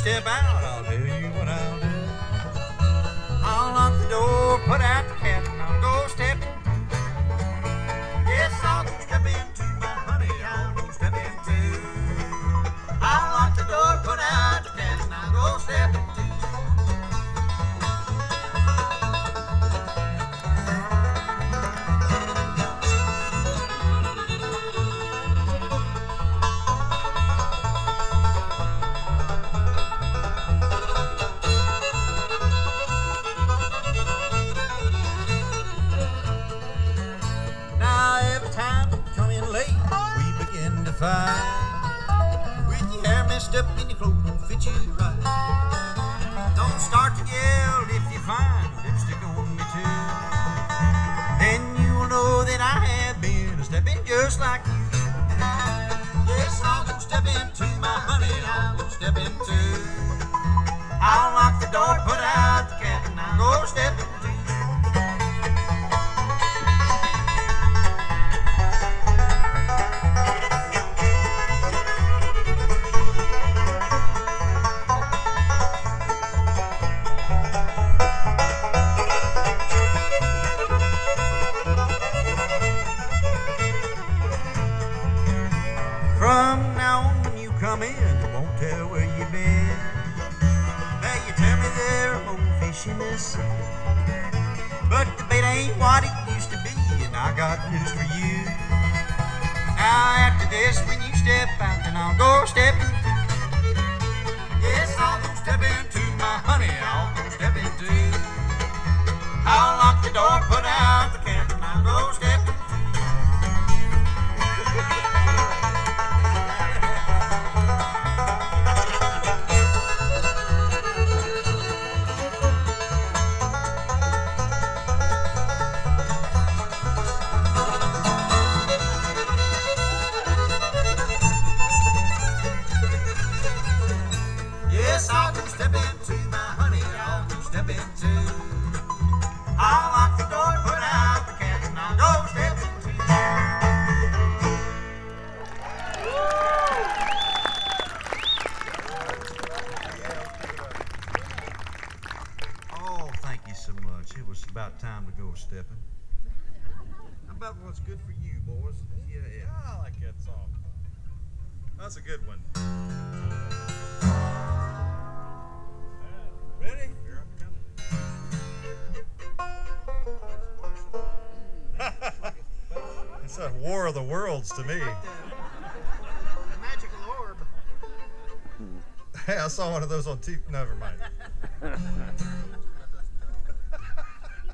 step out, I'll tell you what I'll do. I'll lock the door, put out the cat, and I'll go stepping. Yes, I'll go step into my honey, I'll go step into. I'll lock the door, put out the cat, and I'll go stepping too. With your hair messed up and your clothes don't fit you right. Don't start to yell if you find lipstick on me too. Then you will know that I have been a stepping just like you. Yes, I'll go step into my honey, I'll go step into. I'll lock the door, put out the cat, and I'll go step into. From now on when you come in, you won't tell where you've been. Now you tell me there are more fish in the sea, but the bait ain't what it used to be, and I got news for you. Now after this, when you step out, then I'll go stepping. Yes, I'll go step into my honey, I'll go step into. I'll lock the door, put out the cat, and I'll go stepping. Yes, I'll go step into my honey, I'll go step into. I'll lock the door, put out the cat, and I'll go step into. Oh, thank you so much. It was about time to go stepping. How about what's good for you, boys? Yeah. I like that song. That's a good one. Ready? Here I'm coming. It's a War of the Worlds to me. The magical orb. Hey, I saw one of those on TV. Never mind.